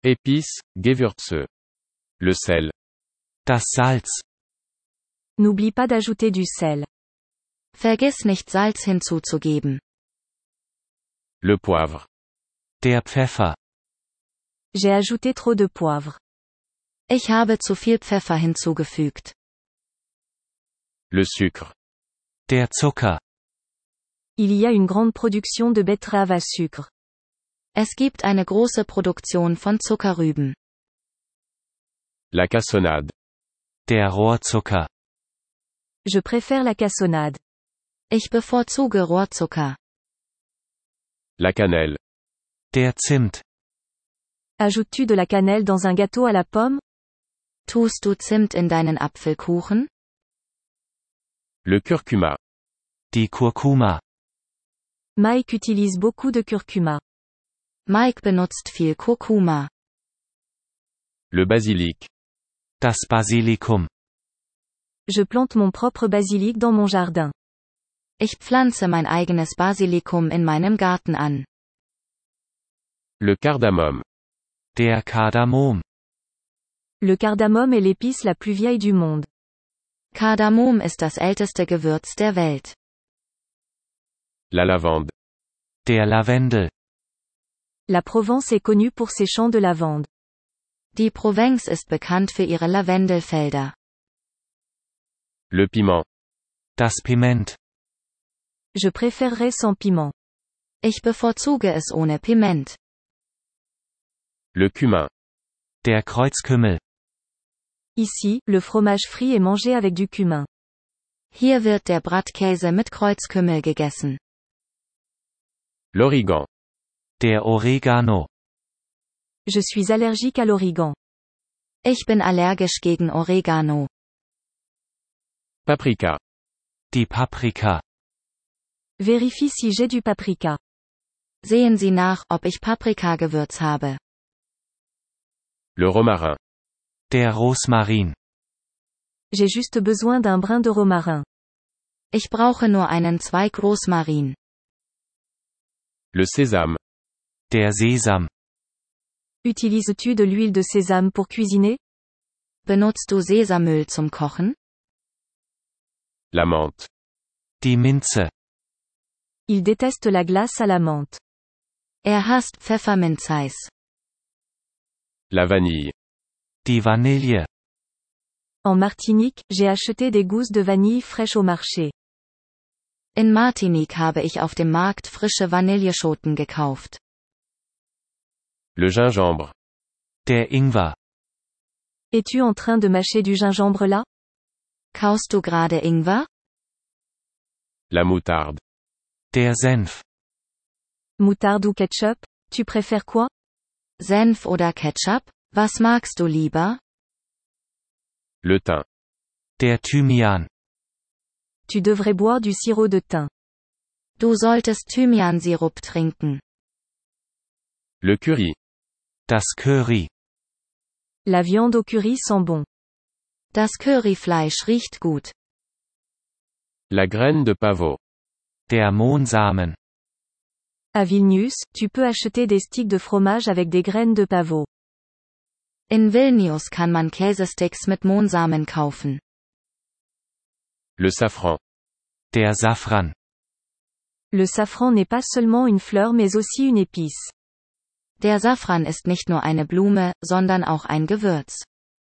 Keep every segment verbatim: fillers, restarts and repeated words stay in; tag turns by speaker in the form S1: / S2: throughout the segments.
S1: Épices, Gewürze. Le sel.
S2: Das Salz.
S3: N'oublie pas d'ajouter du sel.
S4: Vergiss nicht Salz hinzuzugeben.
S1: Le poivre.
S2: Der Pfeffer.
S3: J'ai ajouté trop de poivre.
S4: Ich habe zu viel Pfeffer hinzugefügt.
S1: Le sucre.
S2: Der Zucker.
S3: Il y a une grande production de betteraves à sucre.
S4: Es gibt eine große Produktion von Zuckerrüben.
S1: La cassonade.
S2: Der Rohrzucker.
S3: Je préfère la cassonade.
S4: Ich bevorzuge Rohrzucker.
S1: La cannelle.
S2: Der Zimt.
S3: Ajoutes-tu de la cannelle dans un gâteau à la pomme?
S4: Tust du Zimt in deinen Apfelkuchen?
S1: Le curcuma.
S2: Die Kurkuma.
S3: Mike utilise beaucoup de curcuma.
S4: Mike benutzt viel Kurkuma.
S1: Le basilic.
S2: Das Basilikum.
S3: Je plante mon propre basilic dans mon jardin.
S4: Ich pflanze mein eigenes Basilikum in meinem Garten an.
S1: Le cardamome.
S2: Der Kardamom.
S3: Le cardamome est l'épice la plus vieille du monde.
S4: Kardamom ist das älteste Gewürz der Welt.
S1: La lavande.
S2: Der Lavendel.
S3: La Provence est connue pour ses champs de lavande.
S4: Die Provence ist bekannt für ihre Lavendelfelder.
S1: Le piment.
S2: Das Piment.
S3: Je préférerais sans piment.
S4: Ich bevorzuge es ohne Piment.
S1: Le cumin.
S2: Der Kreuzkümmel.
S3: Ici, le fromage frit est mangé avec du cumin.
S4: Hier wird der Brattkäse mit Kreuzkümmel gegessen.
S1: L'origan.
S2: Der Oregano.
S3: Je suis allergique à l'origan.
S4: Ich bin allergisch gegen Oregano.
S1: Paprika.
S2: Die Paprika.
S3: Vérifie si j'ai du paprika.
S4: Sehen Sie nach, ob ich Paprikagewürz habe.
S1: Le romarin.
S2: Der Rosmarin.
S3: J'ai juste besoin d'un brin de romarin.
S4: Ich brauche nur einen Zweig Rosmarin.
S1: Le sésame.
S2: Der Sesam.
S3: Utilises-tu de l'huile de sésame pour cuisiner?
S4: Benutzt du Sesamöl zum Kochen?
S1: La menthe.
S2: Die Minze.
S3: Il déteste la glace à la menthe.
S4: Er hasst Pfefferminzeis.
S1: La vanille.
S2: Die Vanille.
S3: En Martinique, j'ai acheté des gousses de vanille fraîches au marché.
S4: In Martinique habe ich auf dem Markt frische Vanilleschoten gekauft.
S1: Le gingembre.
S2: Der Ingwer.
S3: Es-tu en train de mâcher du gingembre là?
S4: Kaust du gerade Ingwer?
S1: La moutarde.
S2: Der Senf.
S3: Moutarde ou ketchup? Tu préfères quoi?
S4: Senf oder Ketchup? Was magst du lieber?
S1: Le thym.
S2: Der Thymian.
S3: Tu devrais boire du sirop de thym.
S4: Du solltest Thymiansirup trinken.
S1: Le curry.
S2: Das Curry.
S3: La viande au curry sent bon.
S4: Das Curryfleisch riecht gut.
S1: La graine de pavot.
S2: Der Mohnsamen.
S3: À Vilnius, tu peux acheter des sticks de fromage avec des graines de pavot.
S4: In Vilnius kann man Käsesticks mit Mohnsamen kaufen.
S1: Le safran.
S2: Der Safran.
S3: Le safran n'est pas seulement une fleur mais aussi une épice.
S4: Der Safran ist nicht nur eine Blume, sondern auch ein Gewürz.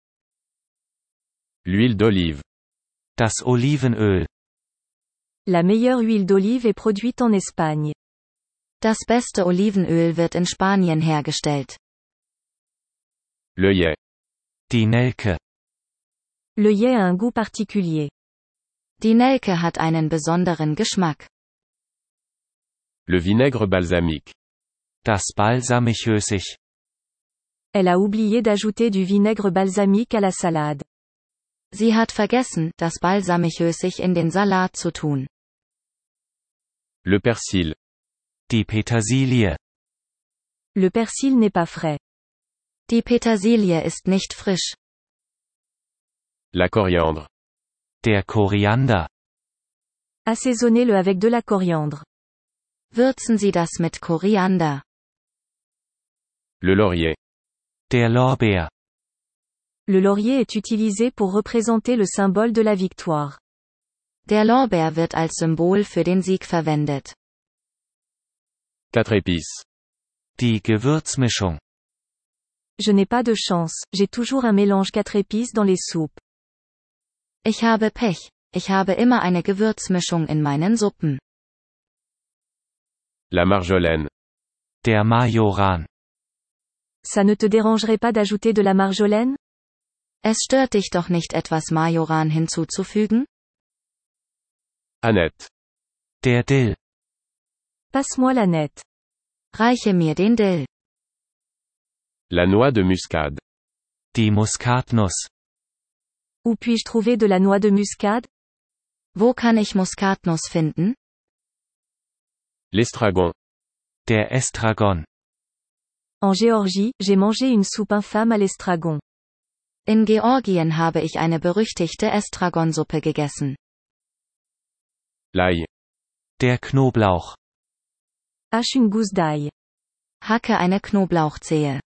S1: L'huile d'olive.
S2: Das Olivenöl.
S3: La meilleure huile d'olive est produite en Espagne.
S4: Das beste Olivenöl wird in Spanien hergestellt.
S1: L'œillet.
S2: Die Nelke.
S3: L'œillet a un goût particulier.
S4: Die Nelke hat einen besonderen Geschmack.
S1: Le vinaigre balsamique.
S2: Das Balsamichösig.
S3: Elle a oublié d'ajouter du vinaigre balsamique à la salade.
S4: Sie hat vergessen, das Balsamichösig in den Salat zu tun.
S1: Le persil.
S2: Die Petersilie.
S3: Le persil n'est pas frais.
S4: Die Petersilie ist nicht frisch.
S1: La coriandre.
S2: Der Koriander.
S3: Assaisonnez-le avec de la coriandre.
S4: Würzen Sie das mit Koriander.
S1: Le laurier.
S2: Der Lorbeer.
S3: Le laurier est utilisé pour représenter le symbole de la victoire.
S4: Der Lorbeer wird als Symbol für den Sieg verwendet.
S1: Quatre épices.
S2: Die Gewürzmischung.
S3: Je n'ai pas de chance, j'ai toujours un mélange quatre épices dans les soupes.
S4: Ich habe Pech. Ich habe immer eine Gewürzmischung in meinen Suppen.
S1: La marjolaine.
S2: Der Majoran.
S3: Ça ne te dérangerait pas d'ajouter de la marjolaine?
S4: Es stört dich doch nicht, etwas Majoran hinzuzufügen?
S1: Aneth.
S2: Der Dill.
S3: Passe-moi la nette.
S4: Reiche mir den Dill.
S1: La noix de muscade.
S2: Die Muskatnuss.
S3: Où puis-je trouver de la noix de muscade?
S4: Wo kann ich Muskatnuss finden?
S1: L'estragon.
S2: Der Estragon.
S3: En Géorgie, j'ai mangé une soupe infâme à l'estragon.
S4: In Georgien habe ich eine berüchtigte Estragonsuppe gegessen.
S1: L'ail.
S2: Der Knoblauch.
S3: Hache une gousse d'ail.
S4: Hacke eine Knoblauchzehe.